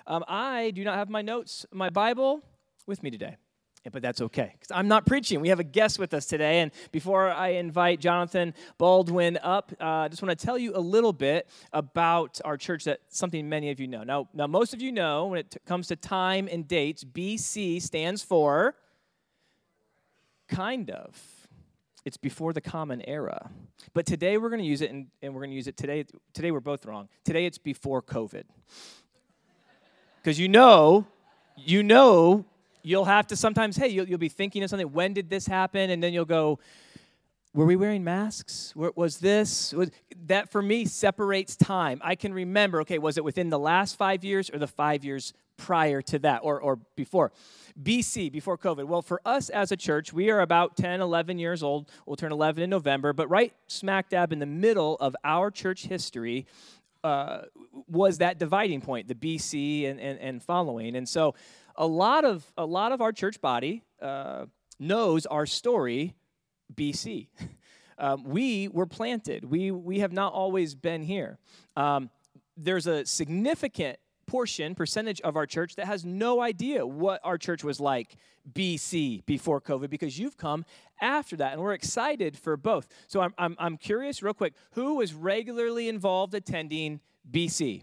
I do not have my notes, my Bible with me today. But that's okay, because I'm not preaching. We have a guest with us today, and before I invite Jonathan Baldwin up, I just want to tell you a little bit about our church, that something many of you know. Now most of you know, when it comes to time and dates, BC stands for kind of. It's before the Common Era. But today we're going to use it, and we're going to use it today. Today we're both wrong. Today it's before COVID. Because you know, you'll have to sometimes, hey, you'll be thinking of something, when did this happen? And then you'll go, were we wearing masks? Was this? That, for me, separates time. I can remember, okay, was it within the last 5 years or the 5 years prior to that or before? BC, before COVID. Well, for us as a church, we are about 10, 11 years old. We'll turn 11 in November. But right smack dab in the middle of our church history was that dividing point, the BC and following. And so a lot of our church body knows our story, BC. We were planted. We have not always been here. There's a significant percentage of our church that has no idea what our church was like BC, before COVID, because you've come after that, and we're excited for both. So I'm curious, real quick, who was regularly involved attending BC?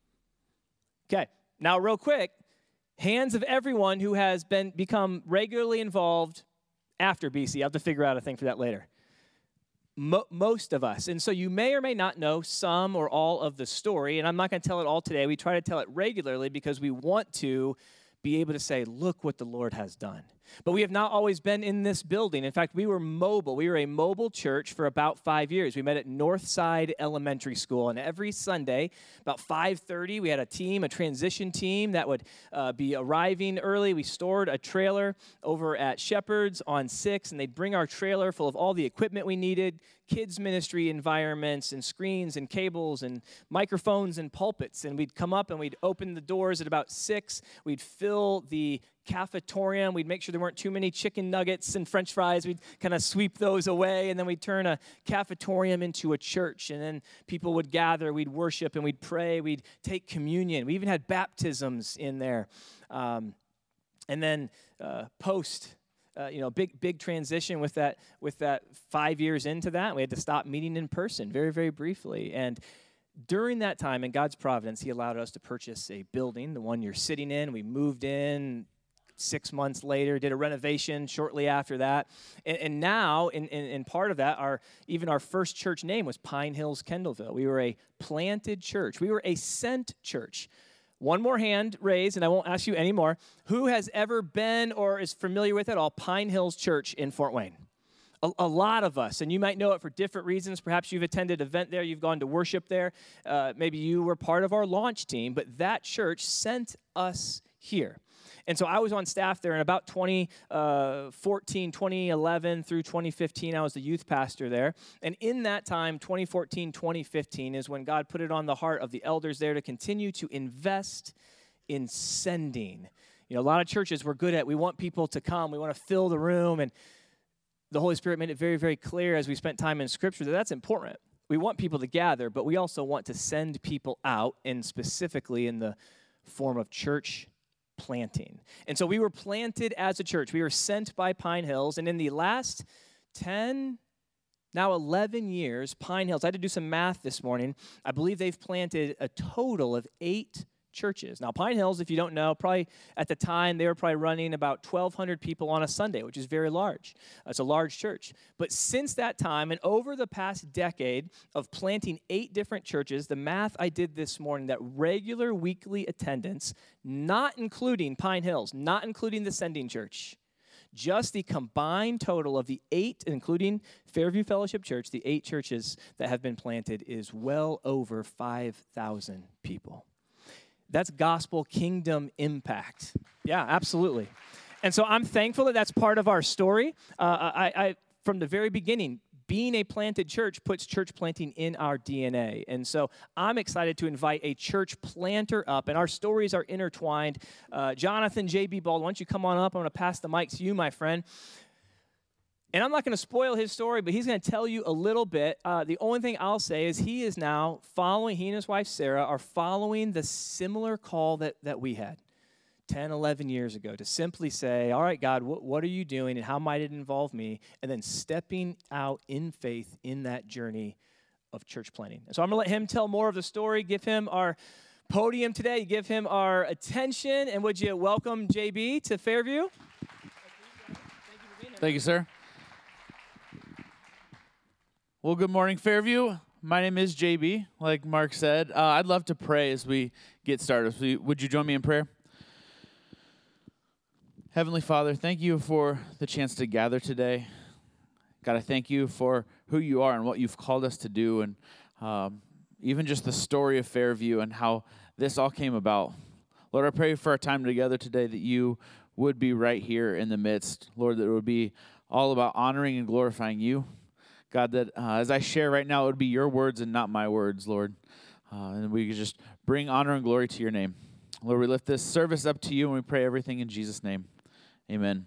Okay, now real quick, hands of everyone who has become regularly involved after BC. I'll have to figure out a thing for that later. Most of us. And so you may or may not know some or all of the story, and I'm not going to tell it all today. We try to tell it regularly because we want to be able to say, look what the Lord has done. But we have not always been in this building. In fact, we were mobile. We were a mobile church for about 5 years. We met at Northside Elementary School, and every Sunday, about 5:30, we had a transition team that would be arriving early. We stored a trailer over at Shepherd's on 6, and they'd bring our trailer full of all the equipment we needed, kids ministry environments and screens and cables and microphones and pulpits. And we'd come up and we'd open the doors at about 6. We'd fill the cafetorium. We'd make sure there weren't too many chicken nuggets and french fries. We'd kind of sweep those away, and then we'd turn a cafetorium into a church, and then people would gather. We'd worship, and we'd pray. We'd take communion. We even had baptisms in there. And then post, big transition with that 5 years into that. We had to stop meeting in person very, very briefly. And during that time, in God's providence, He allowed us to purchase a building, the one you're sitting in. We moved in 6 months later, did a renovation shortly after that. And now, in part of that, even our first church name was Pine Hills Kendallville. We were a planted church. We were a sent church. One more hand raised, and I won't ask you anymore. Who has ever been or is familiar with at all Pine Hills Church in Fort Wayne? A lot of us, and you might know it for different reasons. Perhaps you've attended an event there, you've gone to worship there. Maybe you were part of our launch team, but that church sent us here. And so I was on staff there in about 2014, 2011 through 2015. I was the youth pastor there. And in that time, 2014, 2015, is when God put it on the heart of the elders there to continue to invest in sending. A lot of churches we're good at, we want people to come, we want to fill the room, and the Holy Spirit made it very, very clear as we spent time in Scripture that that's important. We want people to gather, but we also want to send people out, and specifically in the form of church planting. And so we were planted as a church. We were sent by Pine Hills, and in the last 10, now 11 years, Pine Hills, I had to do some math this morning. I believe they've planted a total of 8 churches. Now, Pine Hills, if you don't know, probably at the time, they were probably running about 1,200 people on a Sunday, which is very large. It's a large church. But since that time, and over the past decade of planting 8 different churches, the math I did this morning, that regular weekly attendance, not including Pine Hills, not including the Sending Church, just the combined total of the 8, including Fairview Fellowship Church, the 8 churches that have been planted, is well over 5,000 people. That's gospel kingdom impact. Yeah, absolutely. And so I'm thankful that that's part of our story. I from the very beginning, being a planted church puts church planting in our DNA. And so I'm excited to invite a church planter up, and our stories are intertwined. Jonathan J.B. Baldwin, why don't you come on up? I'm going to pass the mic to you, my friend. And I'm not going to spoil his story, but he's going to tell you a little bit. The only thing I'll say is he is now following, he and his wife Sarah are following the similar call that we had 10, 11 years ago to simply say, all right, God, what are you doing and how might it involve me? And then stepping out in faith in that journey of church planting. And so I'm going to let him tell more of the story, give him our podium today, give him our attention, and would you welcome JB to Fairview? Thank you, sir. Well, good morning, Fairview. My name is JB, like Mark said. I'd love to pray as we get started. Would you join me in prayer? Heavenly Father, thank you for the chance to gather today. God, I thank you for who you are and what you've called us to do, and even just the story of Fairview and how this all came about. Lord, I pray for our time together today that you would be right here in the midst. Lord, that it would be all about honoring and glorifying you. God, that as I share right now, it would be your words and not my words, Lord. And we could just bring honor and glory to your name. Lord, we lift this service up to you, and we pray everything in Jesus' name. Amen.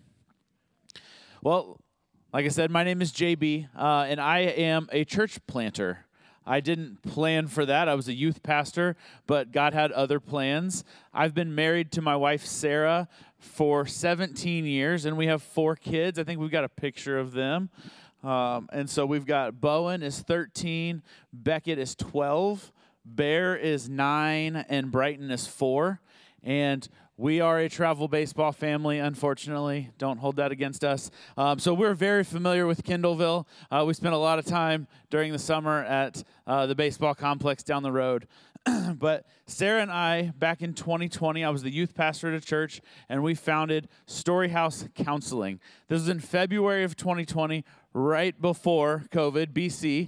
Well, like I said, my name is JB, and I am a church planter. I didn't plan for that. I was a youth pastor, but God had other plans. I've been married to my wife, Sarah, for 17 years, and we have 4 kids. I think we've got a picture of them. And so we've got Bowen is 13, Beckett is 12, Bear is 9, and Brighton is 4. And we are a travel baseball family, unfortunately. Don't hold that against us. So we're very familiar with Kendallville. We spent a lot of time during the summer at the baseball complex down the road. But Sarah and I, back in 2020, I was the youth pastor at a church, and we founded Storyhouse Counseling. This was in February of 2020, right before COVID, BC.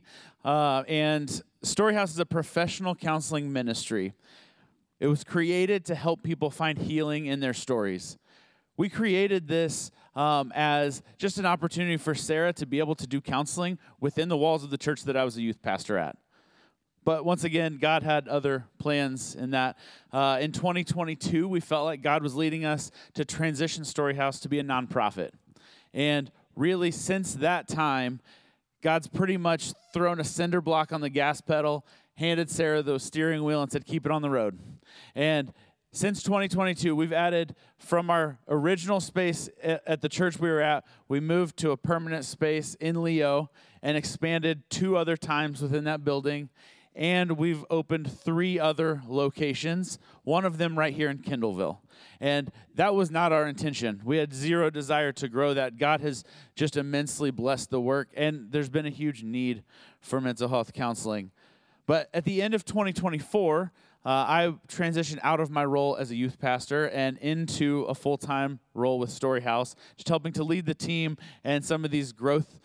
And Storyhouse is a professional counseling ministry. It was created to help people find healing in their stories. We created this as just an opportunity for Sarah to be able to do counseling within the walls of the church that I was a youth pastor at. But once again, God had other plans in that. In 2022, we felt like God was leading us to transition Storyhouse to be a nonprofit. And really, since that time, God's pretty much thrown a cinder block on the gas pedal, handed Sarah the steering wheel, and said, keep it on the road. And since 2022, we've added from our original space at the church we were at, we moved to a permanent space in Leo and expanded 2 other times within that building. And we've opened 3 other locations, one of them right here in Kendallville. And that was not our intention. We had zero desire to grow that. God has just immensely blessed the work, and there's been a huge need for mental health counseling. But at the end of 2024, I transitioned out of my role as a youth pastor and into a full-time role with Storyhouse, just helping to lead the team and some of these growth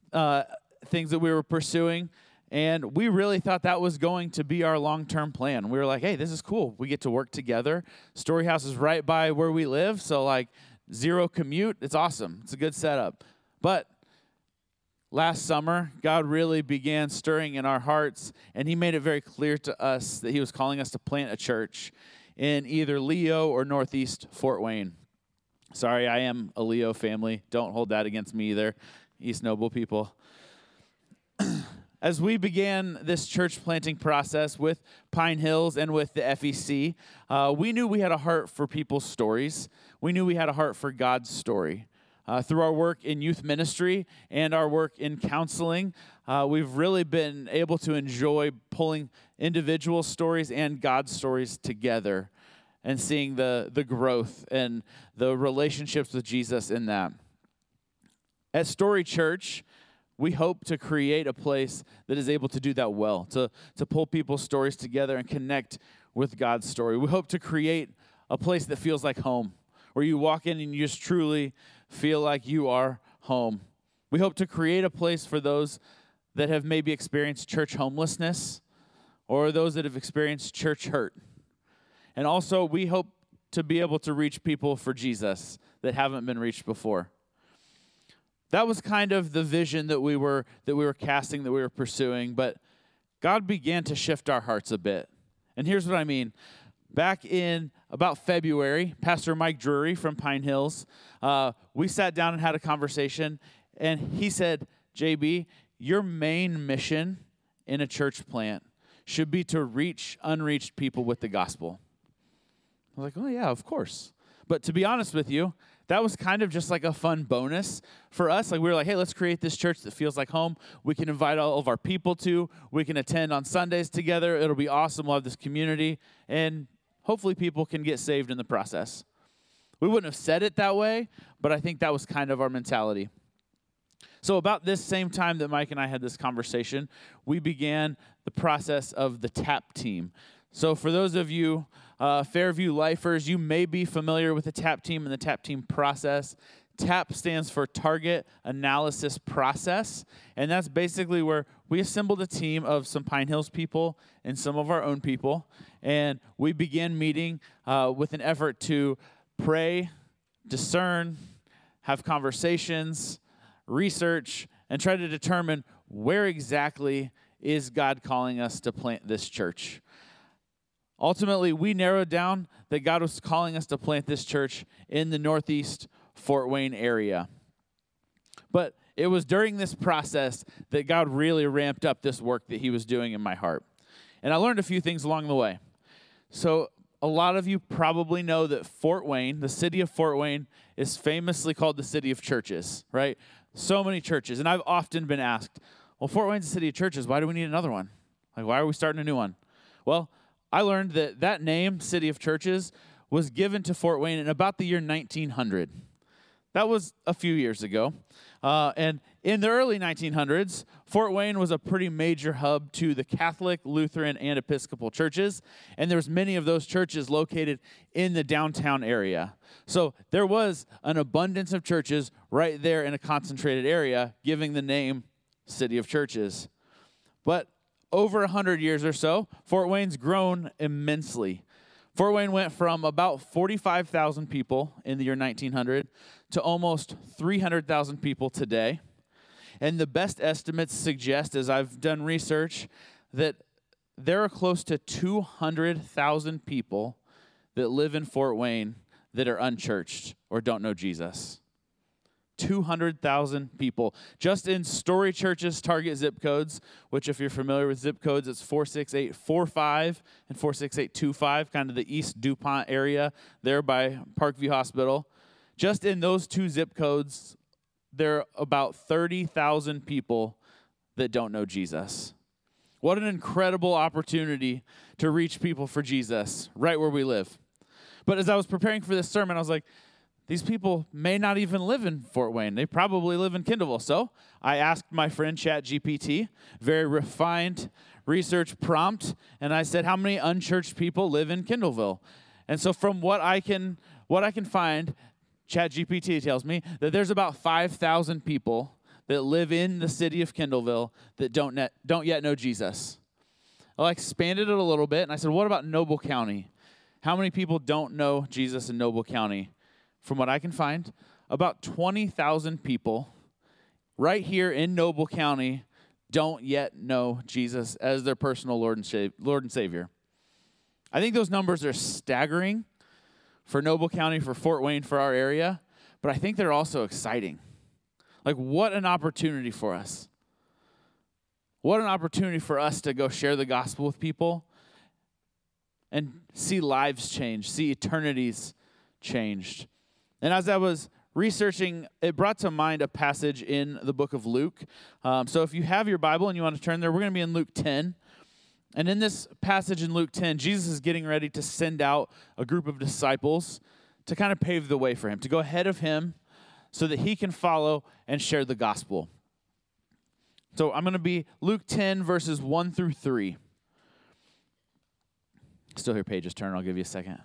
things that we were pursuing. And we really thought that was going to be our long-term plan. We were like, hey, this is cool. We get to work together. Storyhouse is right by where we live, so like 0 commute. It's awesome. It's a good setup. But last summer, God really began stirring in our hearts, and he made it very clear to us that he was calling us to plant a church in either Leo or Northeast Fort Wayne. Sorry, I am a Leo family. Don't hold that against me either, East Noble people. As we began this church planting process with Pine Hills and with the FEC, we knew we had a heart for people's stories. We knew we had a heart for God's story. Through our work in youth ministry and our work in counseling, we've really been able to enjoy pulling individual stories and God's stories together and seeing the growth and the relationships with Jesus in that. At Story Church, we hope to create a place that is able to do that well, to pull people's stories together and connect with God's story. We hope to create a place that feels like home, where you walk in and you just truly feel like you are home. We hope to create a place for those that have maybe experienced church homelessness or those that have experienced church hurt. And also, we hope to be able to reach people for Jesus that haven't been reached before. That was kind of the vision that we were casting, that we were pursuing, but God began to shift our hearts a bit. And here's what I mean. Back in about February, Pastor Mike Drury from Pine Hills, we sat down and had a conversation, And he said, JB, your main mission in a church plant should be to reach unreached people with the gospel. I was like, oh, yeah, of course. But to be honest with you, that was kind of just like a fun bonus for us. Like we were like, hey, let's create this church that feels like home. We can invite all of our people to. We can attend on Sundays together. It'll be awesome. We'll have this community. And hopefully people can get saved in the process. We wouldn't have said it that way, but I think that was kind of our mentality. So about this same time that Mike and I had this conversation, we began the process of the TAP team. So for those of you Fairview lifers, you may be familiar with the TAP team and the TAP team process. TAP stands for Target Analysis Process, and that's basically where we assembled a team of some Pine Hills people and some of our own people, and we began meeting with an effort to pray, discern, have conversations, research, and try to determine where exactly is God calling us to plant this church. Ultimately, we narrowed down that God was calling us to plant this church in the Northeast Fort Wayne area. But it was during this process that God really ramped up this work that he was doing in my heart. And I learned a few things along the way. So a lot of you probably know that Fort Wayne, the city of Fort Wayne, is famously called the city of churches, right? So many churches. And I've often been asked, well, Fort Wayne's a city of churches. Why do we need another one? Like, why are we starting a new one? Well, I learned that that name, City of Churches, was given to Fort Wayne in about the year 1900. That was a few years ago. And in the early 1900s, Fort Wayne was a pretty major hub to the Catholic, Lutheran, and Episcopal churches. And there was many of those churches located in the downtown area. So there was an abundance of churches right there in a concentrated area, giving the name City of Churches. But over 100 years or so, Fort Wayne's grown immensely. Fort Wayne went from about 45,000 people in the year 1900 to almost 300,000 people today. And the best estimates suggest, as I've done research, that there are close to 200,000 people that live in Fort Wayne that are unchurched or don't know Jesus. 200,000 people. Just in Story Church's target zip codes, which if you're familiar with zip codes, it's 46845 and 46825, kind of the East DuPont area there by Parkview Hospital. Just in those two zip codes, there are about 30,000 people that don't know Jesus. What an incredible opportunity to reach people for Jesus right where we live. But as I was preparing for this sermon, I was like, these people may not even live in Fort Wayne. They probably live in Kindleville. So I asked my friend ChatGPT, very refined research prompt, and I said, how many unchurched people live in Kindleville? And so from what I can find, ChatGPT tells me that there's about 5,000 people that live in the city of Kindleville that don't yet know Jesus. I expanded it a little bit, and I said, what about Noble County? How many people don't know Jesus in Noble County? From what I can find, about 20,000 people right here in Noble County don't yet know Jesus as their personal Lord and Savior. I think those numbers are staggering for Noble County, for Fort Wayne, for our area, but I think they're also exciting. Like, what an opportunity for us. What an opportunity for us to go share the gospel with people and see lives change, see eternities changed. And as I was researching, it brought to mind a passage in the book of Luke. So if you have your Bible and you want to turn there, we're going to be in Luke 10. And in this passage in Luke 10, Jesus is getting ready to send out a group of disciples to kind of pave the way for him, to go ahead of him so that he can follow and share the gospel. So I'm going to be Luke 10, verses 1 through 3. Still hear pages turn. I'll give you a second.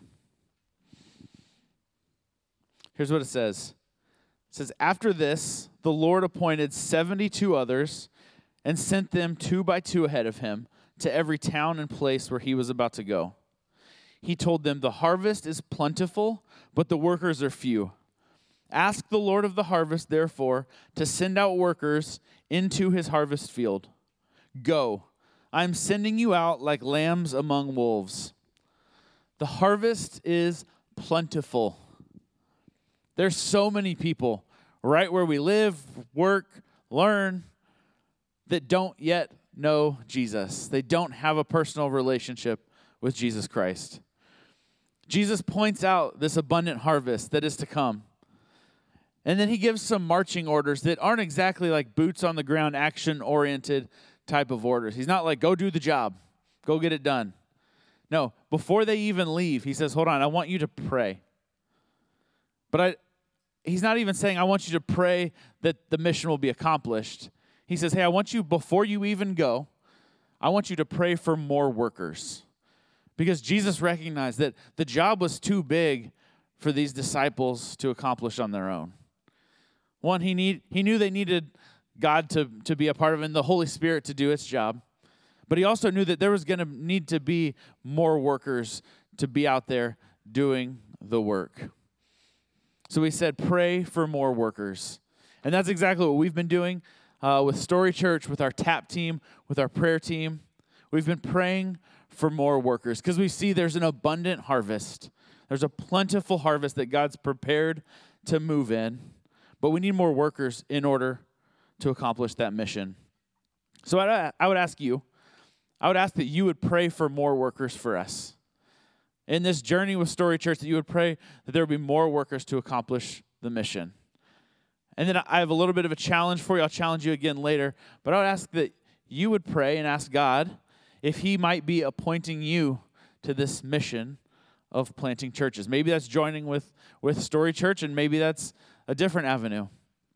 Here's what it says. It says, after this, the Lord appointed 72 others and sent them 2 by 2 ahead of him to every town and place where he was about to go. He told them, the harvest is plentiful, but the workers are few. Ask the Lord of the harvest, therefore, to send out workers into his harvest field. Go, I am sending you out like lambs among wolves. The harvest is plentiful. There's so many people right where we live, work, learn, that don't yet know Jesus. They don't have a personal relationship with Jesus Christ. Jesus points out this abundant harvest that is to come. And then he gives some marching orders that aren't exactly like boots on the ground, action-oriented type of orders. He's not like, go do the job, go get it done. No, before they even leave, he says, hold on, I want you to pray. But he's not even saying, I want you to pray that the mission will be accomplished. He says, hey, I want you, before you even go, I want you to pray for more workers. Because Jesus recognized that the job was too big for these disciples to accomplish on their own. One, he knew they needed God to be a part of it and the Holy Spirit to do its job. But he also knew that there was going to need to be more workers to be out there doing the work. So he said, pray for more workers. And that's exactly what we've been doing with Story Church, with our TAP team, with our prayer team. We've been praying for more workers because we see there's an abundant harvest. There's a plentiful harvest that God's prepared to move in. But we need more workers in order to accomplish that mission. So I would ask that you would pray for more workers for us. In this journey with Story Church, that you would pray that there would be more workers to accomplish the mission. And then I have a little bit of a challenge for you. I'll challenge you again later. But I would ask that you would pray and ask God if he might be appointing you to this mission of planting churches. Maybe that's joining with Story Church, and maybe that's a different avenue.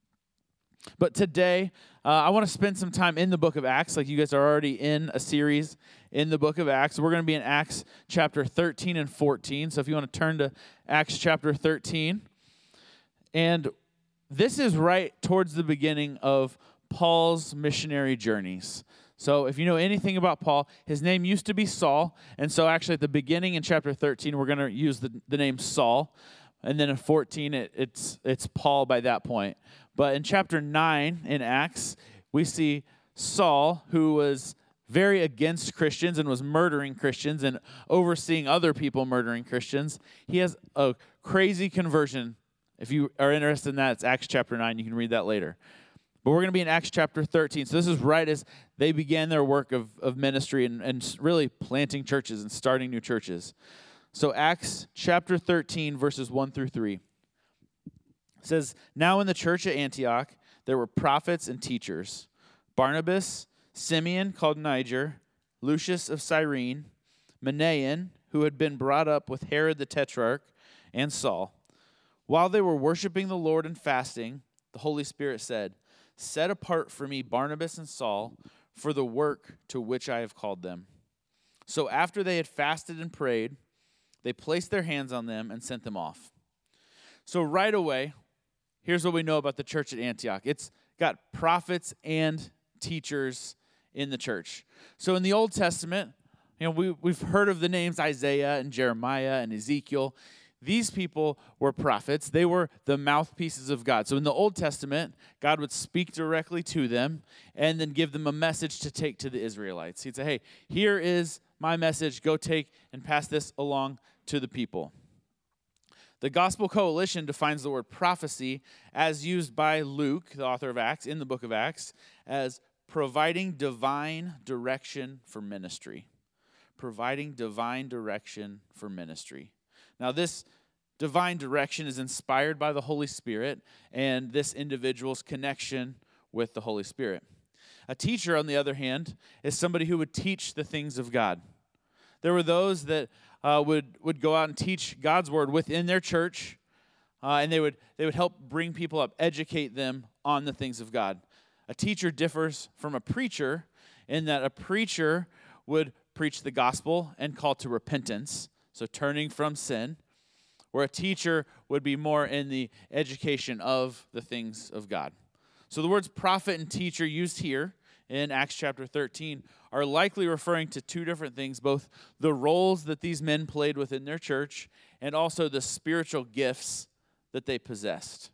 But today, I want to spend some time in the book of Acts. Like you guys are already in a series in the book of Acts. We're going to be in Acts chapter 13 and 14. So if you want to turn to Acts chapter 13. And this is right towards the beginning of Paul's missionary journeys. So if you know anything about Paul, his name used to be Saul. And so actually at the beginning in chapter 13, we're going to use the name Saul. And then in 14, it's Paul by that point. But in chapter 9 in Acts, we see Saul, who was very against Christians and was murdering Christians and overseeing other people murdering Christians. He has a crazy conversion. If you are interested in that, it's Acts chapter 9. You can read that later. But we're going to be in Acts chapter 13. So this is right as they began their work of ministry and really planting churches and starting new churches. So Acts chapter 13, verses 1 through 3. It says, now in the church at Antioch, there were prophets and teachers. Barnabas, Simeon called Niger, Lucius of Cyrene, Manaen, who had been brought up with Herod the Tetrarch, and Saul. While they were worshiping the Lord and fasting, the Holy Spirit said, set apart for me Barnabas and Saul for the work to which I have called them. So after they had fasted and prayed, they placed their hands on them and sent them off. So right away, here's what we know about the church at Antioch. It's got prophets and teachers in the church. So in the Old Testament, we've heard of the names Isaiah and Jeremiah and Ezekiel. These people were prophets. They were the mouthpieces of God. So in the Old Testament, God would speak directly to them and then give them a message to take to the Israelites. He'd say, hey, here is my message. Go take and pass this along to the people. The Gospel Coalition defines the word prophecy as used by Luke, the author of Acts, in the book of Acts, as providing divine direction for ministry. Providing divine direction for ministry. Now, this divine direction is inspired by the Holy Spirit and this individual's connection with the Holy Spirit. A teacher, on the other hand, is somebody who would teach the things of God. There were those that would go out and teach God's word within their church, and they would help bring people up, educate them on the things of God. A teacher differs from a preacher in that a preacher would preach the gospel and call to repentance, so turning from sin, where a teacher would be more in the education of the things of God. So the words prophet and teacher used here in Acts chapter 13 are likely referring to two different things, both the roles that these men played within their church and also the spiritual gifts that they possessed.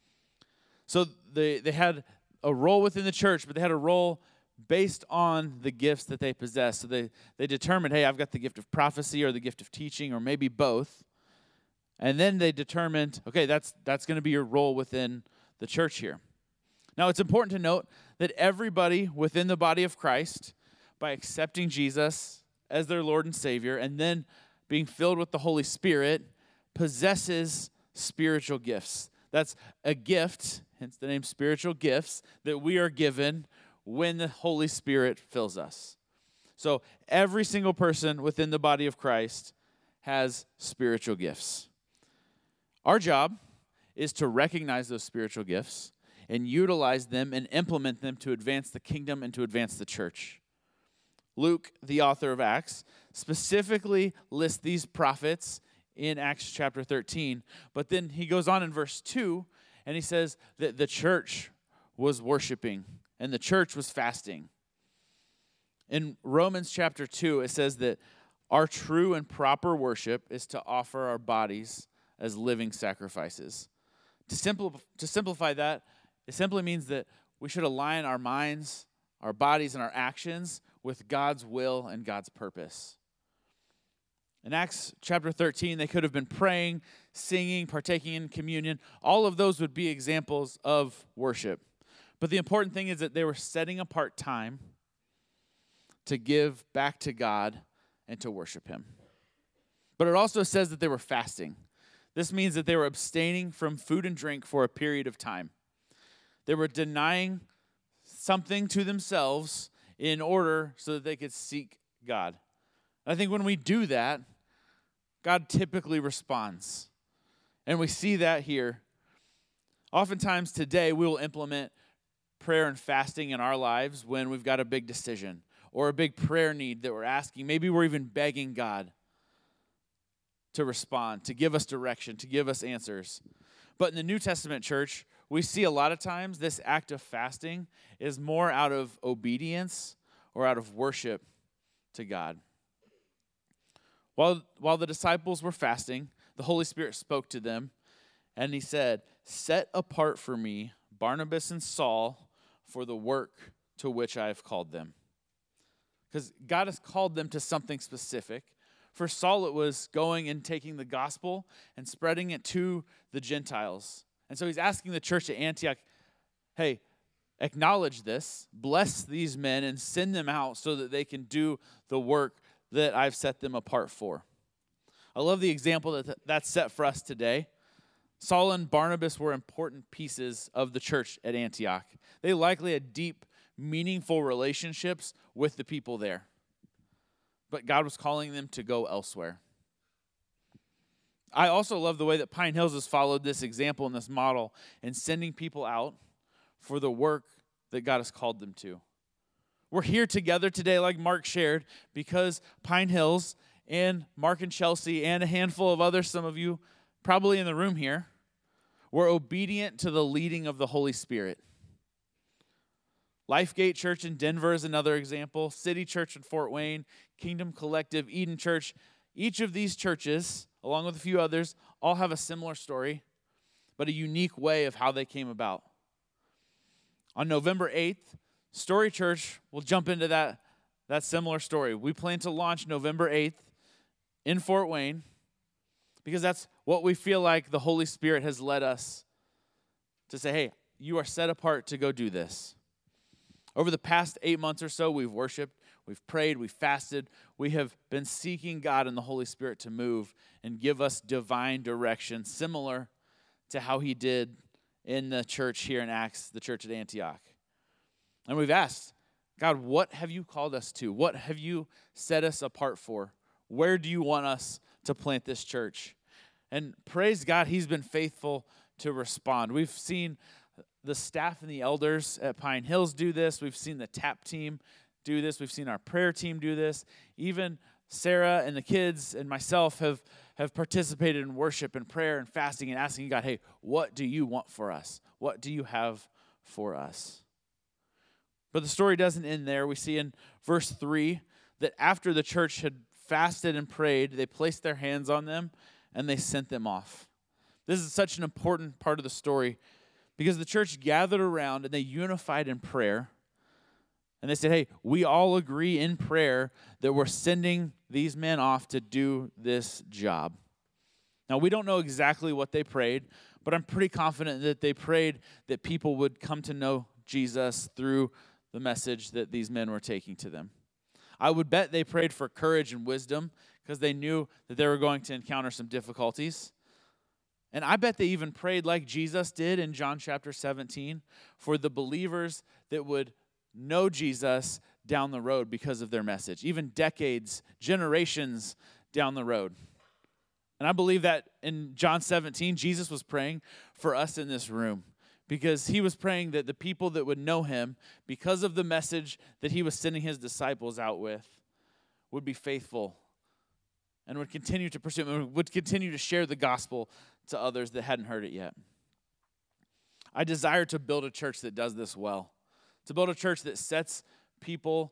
So they had a role within the church, but they had a role based on the gifts that they possessed. So they determined, hey, I've got the gift of prophecy or the gift of teaching or maybe both. And then they determined, okay, that's going to be your role within the church here. Now, it's important to note that everybody within the body of Christ, by accepting Jesus as their Lord and Savior and then being filled with the Holy Spirit, possesses spiritual gifts. That's a gift, hence the name spiritual gifts, that we are given when the Holy Spirit fills us. So every single person within the body of Christ has spiritual gifts. Our job is to recognize those spiritual gifts and utilize them and implement them to advance the kingdom and to advance the church. Luke, the author of Acts, specifically lists these prophets in Acts chapter 13, but then he goes on in verse 2, and he says that the church was worshiping and the church was fasting. In Romans chapter 2, it says that our true and proper worship is to offer our bodies as living sacrifices. To simplify that, it simply means that we should align our minds, our bodies, and our actions with God's will and God's purpose. In Acts chapter 13, they could have been praying, singing, partaking in communion. All of those would be examples of worship. But the important thing is that they were setting apart time to give back to God and to worship Him. But it also says that they were fasting. This means that they were abstaining from food and drink for a period of time. They were denying something to themselves in order so that they could seek God. I think when we do that, God typically responds. And we see that here. Oftentimes today, we will implement prayer and fasting in our lives when we've got a big decision or a big prayer need that we're asking. Maybe we're even begging God to respond, to give us direction, to give us answers. But in the New Testament church, we see a lot of times this act of fasting is more out of obedience or out of worship to God. While the disciples were fasting, the Holy Spirit spoke to them, and He said, "Set apart for me Barnabas and Saul for the work to which I have called them." Because God has called them to something specific. For Saul, it was going and taking the gospel and spreading it to the Gentiles. And so he's asking the church at Antioch, hey, acknowledge this, bless these men, and send them out so that they can do the work that I've set them apart for. I love the example that's set for us today. Saul and Barnabas were important pieces of the church at Antioch. They likely had deep, meaningful relationships with the people there. But God was calling them to go elsewhere. I also love the way that Pine Hills has followed this example and this model in sending people out for the work that God has called them to. We're here together today, like Mark shared, because Pine Hills and Mark and Chelsea and a handful of others, some of you probably in the room here, were obedient to the leading of the Holy Spirit. Lifegate Church in Denver is another example. City Church in Fort Wayne, Kingdom Collective, Eden Church. Each of these churches, along with a few others, all have a similar story, but a unique way of how they came about. On November 8th, Story Church will jump into that similar story. We plan to launch November 8th in Fort Wayne because that's what we feel like the Holy Spirit has led us to say, hey, you are set apart to go do this. Over the past 8 months or so, we've worshiped, we've prayed, we've fasted. We have been seeking God and the Holy Spirit to move and give us divine direction, similar to how He did in the church here in Acts, the church at Antioch. And we've asked, God, what have you called us to? What have you set us apart for? Where do you want us to plant this church? And praise God, He's been faithful to respond. We've seen the staff and the elders at Pine Hills do this. We've seen the TAP team do this. We've seen our prayer team do this. Even Sarah and the kids and myself have participated in worship and prayer and fasting and asking God, hey, what do you want for us? What do you have for us? But the story doesn't end there. We see in verse 3 that after the church had fasted and prayed, they placed their hands on them and they sent them off. This is such an important part of the story because the church gathered around and they unified in prayer. And they said, hey, we all agree in prayer that we're sending these men off to do this job. Now, we don't know exactly what they prayed, but I'm pretty confident that they prayed that people would come to know Jesus through the message that these men were taking to them. I would bet they prayed for courage and wisdom because they knew that they were going to encounter some difficulties. And I bet they even prayed like Jesus did in John chapter 17 for the believers that would know Jesus down the road because of their message, even decades, generations down the road. And I believe that in John 17, Jesus was praying for us in this room because he was praying that the people that would know him because of the message that he was sending his disciples out with would be faithful and would continue to pursue him, and would continue to share the gospel to others that hadn't heard it yet. I desire to build a church that does this well, to build a church that sets people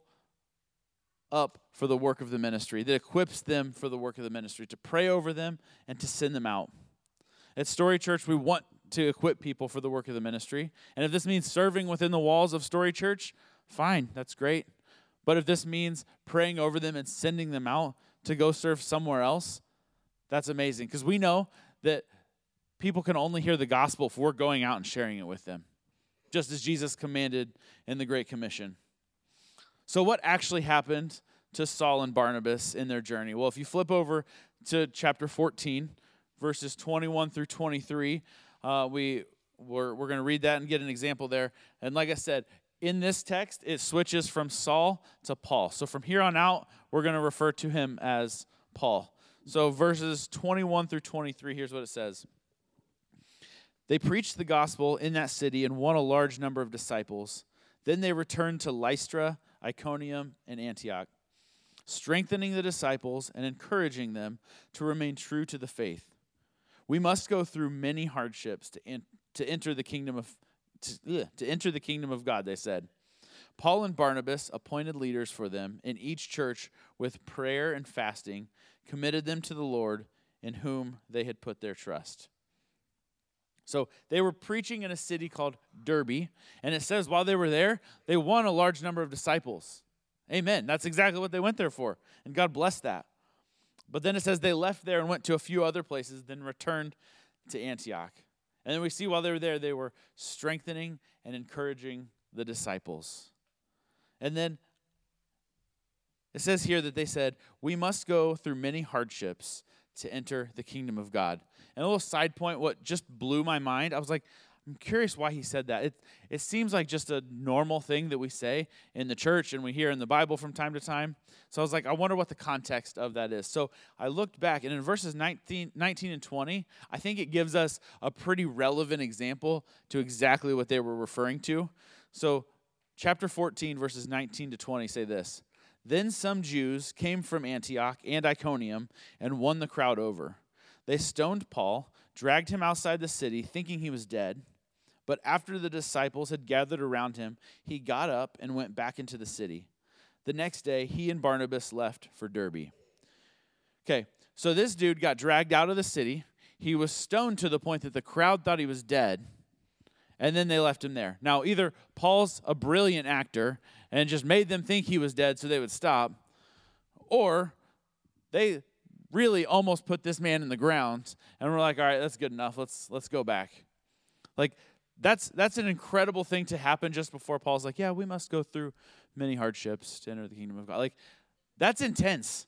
up for the work of the ministry, that equips them for the work of the ministry, to pray over them and to send them out. At Story Church, we want to equip people for the work of the ministry. And if this means serving within the walls of Story Church, fine, that's great. But if this means praying over them and sending them out to go serve somewhere else, that's amazing. Because we know that people can only hear the gospel if we're going out and sharing it with them, just as Jesus commanded in the Great Commission. So what actually happened to Saul and Barnabas in their journey? Well, if you flip over to chapter 14, verses 21 through 23, we're going to read that and get an example there. And like I said, in this text, it switches from Saul to Paul. So from here on out, we're going to refer to him as Paul. So verses 21 through 23, here's what it says. They preached the gospel in that city and won a large number of disciples. Then they returned to Lystra, Iconium, and Antioch, strengthening the disciples and encouraging them to remain true to the faith. We must go through many hardships to enter the kingdom of God, they said. Paul and Barnabas appointed leaders for them in each church with prayer and fasting, committed them to the Lord in whom they had put their trust. So they were preaching in a city called Derbe, and it says while they were there, they won a large number of disciples. Amen. That's exactly what they went there for, and God blessed that. But then it says they left there and went to a few other places, then returned to Antioch. And then we see while they were there, they were strengthening and encouraging the disciples. And then it says here that they said, we must go through many hardships to enter the kingdom of God. And a little side point, what just blew my mind, I was like, I'm curious why he said that. It seems like just a normal thing that we say in the church and we hear in the Bible from time to time. So I was like, I wonder what the context of that is. So I looked back, and in verses 19 and 20, I think it gives us a pretty relevant example to exactly what they were referring to. So chapter 14, verses 19 to 20 say this. Then some Jews came from Antioch and Iconium and won the crowd over. They stoned Paul, dragged him outside the city, thinking he was dead. But after the disciples had gathered around him, he got up and went back into the city. The next day, he and Barnabas left for Derbe. Okay, so this dude got dragged out of the city. He was stoned to the point that the crowd thought he was dead. And then they left him there. Now, either Paul's a brilliant actor and just made them think he was dead so they would stop, or they really almost put this man in the ground and we're like, all right, that's good enough. Let's go back. Like, that's an incredible thing to happen just before Paul's like, yeah, we must go through many hardships to enter the kingdom of God. Like, that's intense.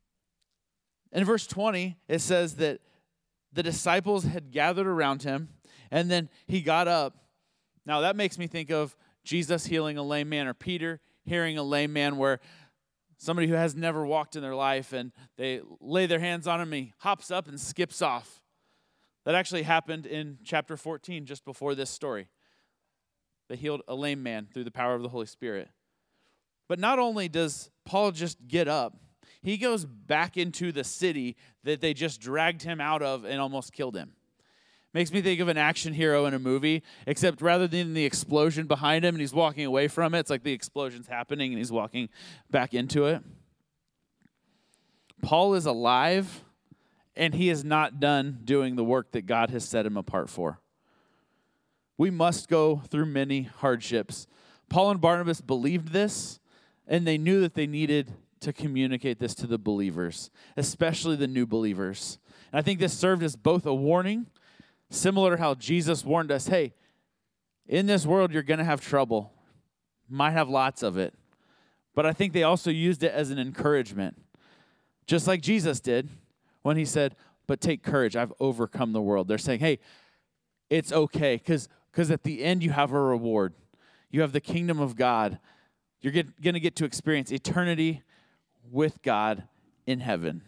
In verse 20, it says that the disciples had gathered around him, and then he got up. Now, that makes me think of Jesus healing a lame man, or Peter healing a lame man, where somebody who has never walked in their life, and they lay their hands on him, and he hops up and skips off. That actually happened in chapter 14, just before this story. They healed a lame man through the power of the Holy Spirit. But not only does Paul just get up, he goes back into the city that they just dragged him out of and almost killed him. Makes me think of an action hero in a movie, except rather than the explosion behind him and he's walking away from it, it's like the explosion's happening and he's walking back into it. Paul is alive, and he is not done doing the work that God has set him apart for. We must go through many hardships. Paul and Barnabas believed this, and they knew that they needed to communicate this to the believers, especially the new believers. And I think this served as both a warning, similar to how Jesus warned us, hey, in this world you're going to have trouble. Might have lots of it. But I think they also used it as an encouragement, just like Jesus did when he said, but take courage, I've overcome the world. They're saying, hey, it's okay, because at the end you have a reward. You have the kingdom of God. You're going to get to experience eternity with God in heaven.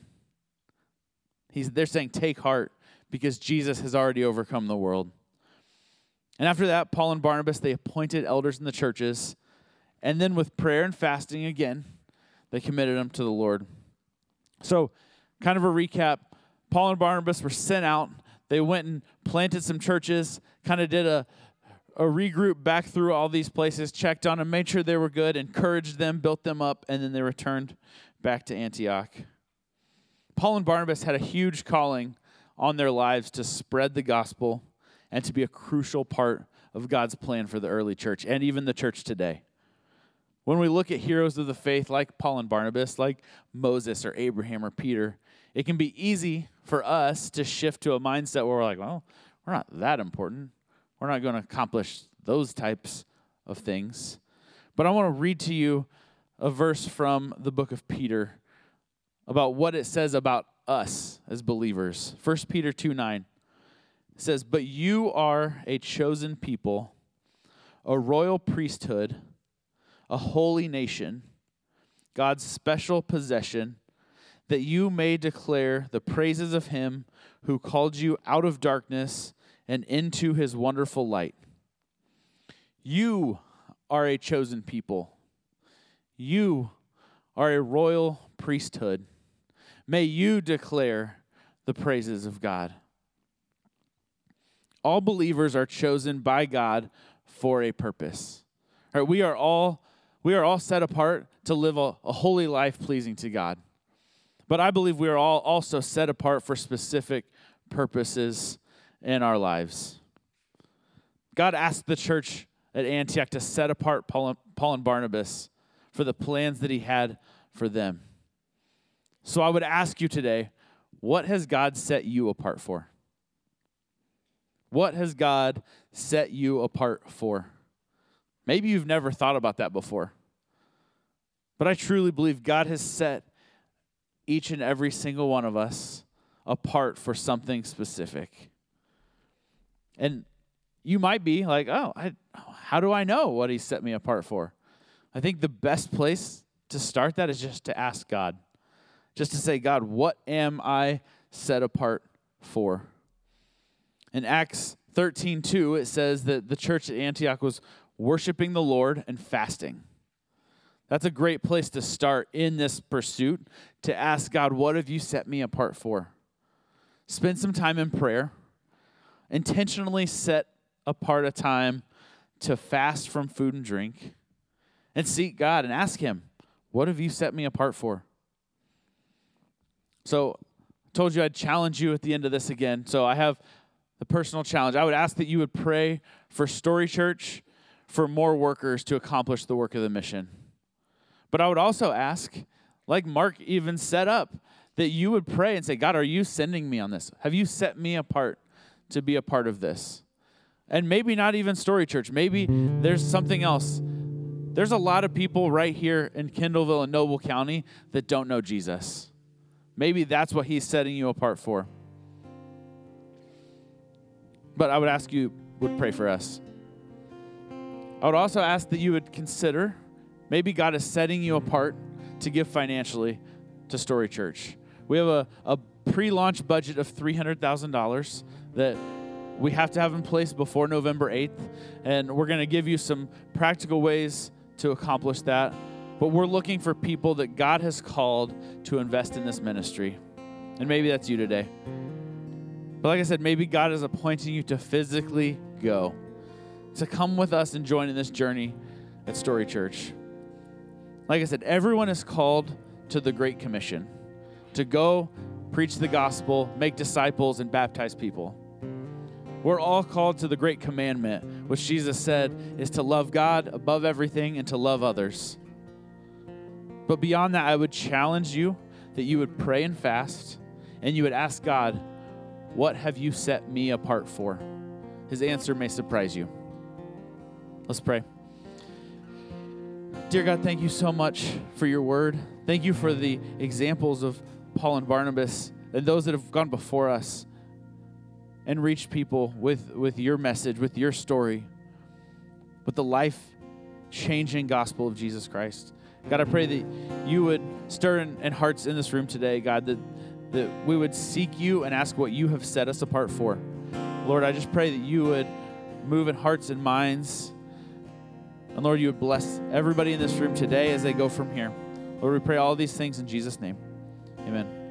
They're saying, take heart, because Jesus has already overcome the world. And after that, Paul and Barnabas, they appointed elders in the churches. And then with prayer and fasting again, they committed them to the Lord. So, kind of a recap, Paul and Barnabas were sent out. They went and planted some churches, kind of did a regroup back through all these places, checked on them, made sure they were good, encouraged them, built them up, and then they returned back to Antioch. Paul and Barnabas had a huge calling on their lives to spread the gospel and to be a crucial part of God's plan for the early church and even the church today. When we look at heroes of the faith like Paul and Barnabas, like Moses or Abraham or Peter, it can be easy for us to shift to a mindset where we're like, well, we're not that important. We're not going to accomplish those types of things. But I want to read to you a verse from the book of Peter about what it says about us as believers. 1 Peter 2:9 says, but you are a chosen people, a royal priesthood, a holy nation, God's special possession, that you may declare the praises of him who called you out of darkness and into his wonderful light. You are a chosen people. You are a royal priesthood. May you declare the praises of God. All believers are chosen by God for a purpose. All right, we are all set apart to live a holy life pleasing to God. But I believe we are all also set apart for specific purposes in our lives. God asked the church at Antioch to set apart Paul and Barnabas for the plans that he had for them. So I would ask you today, what has God set you apart for? What has God set you apart for? Maybe you've never thought about that before. But I truly believe God has set each and every single one of us apart for something specific. And you might be like, how do I know what he set me apart for? I think the best place to start that is just to ask God. Just to say, God, what am I set apart for? In Acts 13:2, it says that the church at Antioch was worshiping the Lord and fasting. That's a great place to start in this pursuit, to ask God, what have you set me apart for? Spend some time in prayer. Intentionally set apart a time to fast from food and drink. And seek God and ask him, what have you set me apart for? So I told you I'd challenge you at the end of this again. So I have the personal challenge. I would ask that you would pray for Story Church for more workers to accomplish the work of the mission. But I would also ask, like Mark even set up, that you would pray and say, God, are you sending me on this? Have you set me apart to be a part of this? And maybe not even Story Church. Maybe there's something else. There's a lot of people right here in Kendallville and Noble County that don't know Jesus. Maybe that's what he's setting you apart for. But I would ask you would pray for us. I would also ask that you would consider, maybe God is setting you apart to give financially to Story Church. We have a pre-launch budget of $300,000 that we have to have in place before November 8th, and we're going to give you some practical ways to accomplish that. But we're looking for people that God has called to invest in this ministry. And maybe that's you today. But like I said, maybe God is appointing you to physically go, to come with us and join in this journey at Story Church. Like I said, everyone is called to the Great Commission, to go preach the gospel, make disciples, and baptize people. We're all called to the Great Commandment, which Jesus said is to love God above everything and to love others. But beyond that, I would challenge you that you would pray and fast, and you would ask God, what have you set me apart for? His answer may surprise you. Let's pray. Dear God, thank you so much for your word. Thank you for the examples of Paul and Barnabas and those that have gone before us and reached people with your message, with your story, with the life-changing gospel of Jesus Christ. God, I pray that you would stir in hearts in this room today, God, that we would seek you and ask what you have set us apart for. Lord, I just pray that you would move in hearts and minds. And Lord, you would bless everybody in this room today as they go from here. Lord, we pray all these things in Jesus' name. Amen.